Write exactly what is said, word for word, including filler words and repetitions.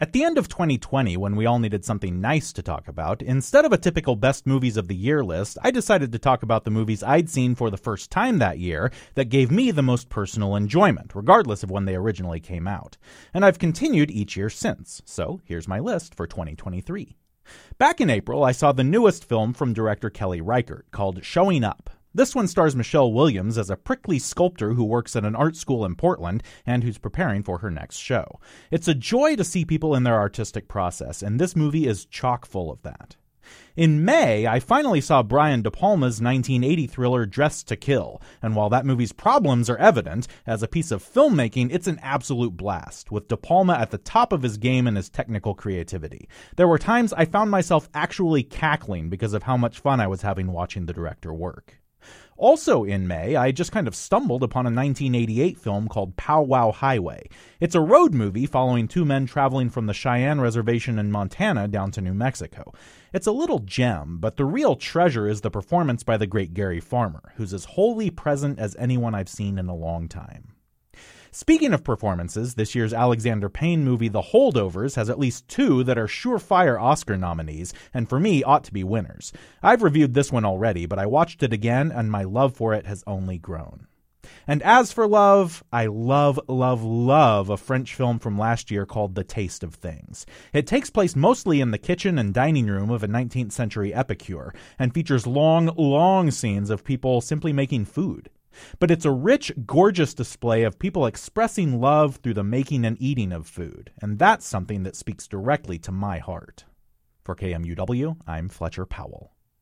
At the end of twenty twenty, when we all needed something nice to talk about, instead of a typical best movies of the year list, I decided to talk about the movies I'd seen for the first time that year that gave me the most personal enjoyment, regardless of when they originally came out. And I've continued each year since, so here's my list for twenty twenty-three. Back in April, I saw the newest film from director Kelly Reichardt, called Showing Up. This one stars Michelle Williams as a prickly sculptor who works at an art school in Portland and who's preparing for her next show. It's a joy to see people in their artistic process, and this movie is chock full of that. In May, I finally saw Brian De Palma's nineteen eighty thriller Dressed to Kill, and while that movie's problems are evident, as a piece of filmmaking, it's an absolute blast, with De Palma at the top of his game and his technical creativity. There were times I found myself actually cackling because of how much fun I was having watching the director work. Also in May, I just kind of stumbled upon a nineteen eighty-eight film called Pow Wow Highway. It's a road movie following two men traveling from the Cheyenne Reservation in Montana down to New Mexico. It's a little gem, but the real treasure is the performance by the great Gary Farmer, who's as wholly present as anyone I've seen in a long time. Speaking of performances, this year's Alexander Payne movie The Holdovers has at least two that are surefire Oscar nominees, and for me ought to be winners. I've reviewed this one already, but I watched it again, and my love for it has only grown. And as for love, I love, love, love a French film from last year called The Taste of Things. It takes place mostly in the kitchen and dining room of a nineteenth century epicure, and features long, long scenes of people simply making food. But it's a rich, gorgeous display of people expressing love through the making and eating of food, and that's something that speaks directly to my heart. For K M U W, I'm Fletcher Powell.